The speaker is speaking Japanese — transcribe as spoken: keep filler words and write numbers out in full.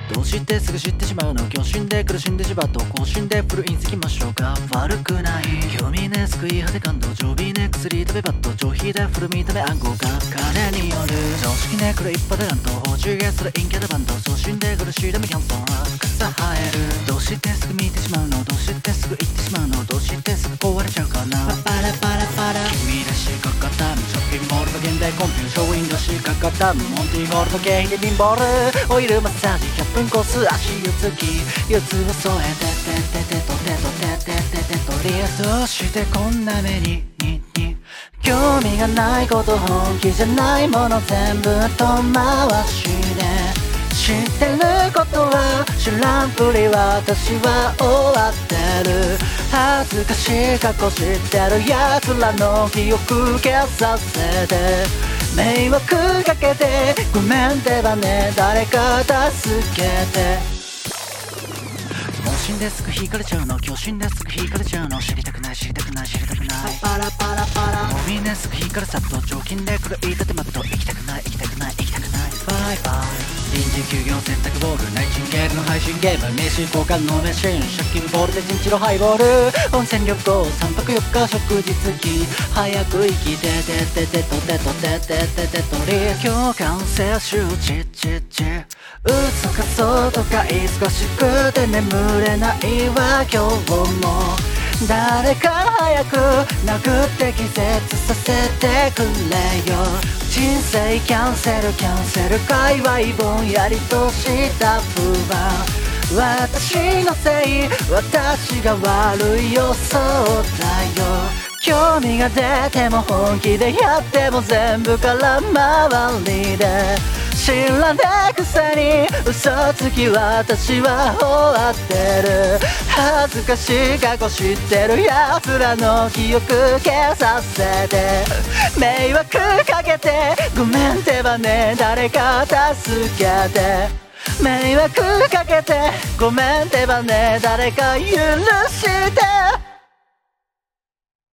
どうしてすぐ知ってしまうの、共振で苦しんでしまうと更新でフルインつきましょうか。悪くない興味ね救い果て感動、常備ね薬食べバット、上皮でフル見た目暗号が金による常識ね黒一派でなんと報酬ゲストで陰キャでバンド、送信で苦しいでもキャンソン草生える。どうしてすぐ見てしまうの、どうしてすぐ言ってしまうの、どうしてすぐ壊れちゃうかな。パラパラパラ君らしかかったショッピングモールの現代コンピューショーウィンドしかかったモンティゴールド景品でピンボールオイルマッサージひゃっぷんコース足湯つき四つを添えててててとてとててててとりあえずどうしてこんな目ににに興味がないこと本気じゃないもの全部遠回しで知ってることは知らんぷり私は終わってる。恥ずかしい過去知ってる奴らの記憶消させて迷惑かけてごめんってばね誰か助けて。盲信ですぐ引かれちゃうの、共振ですぐ引かれちゃうの、知りたくない知りたくない知りたくないパラパラパラもみねすぐ引かれさっと常勤で黒い盾マット行きたくない行きたくない行きたくないバイバイ臨時休業洗濯ボールナイチンゲールの配信ゲーム名刺交換のメシン借金ボールで陣地のハイボール温泉旅行さんぱくよっか食事付き早く生きててててとてとててててとり共感性周知ちちうつかそうとか忙しくて眠れないわ今日も誰か早く殴って気絶させてくれよ。人生キャンセルキャンセル界隈ぼんやりとした不安私のせい私が悪いよそうだよ。興味が出ても本気でやっても全部空回りで知らねえくせに嘘つき私は終わってる。恥ずかしい過去知ってる奴らの記憶消させて迷惑かけてごめんってばね誰か助けて迷惑かけてごめんってばね誰か許して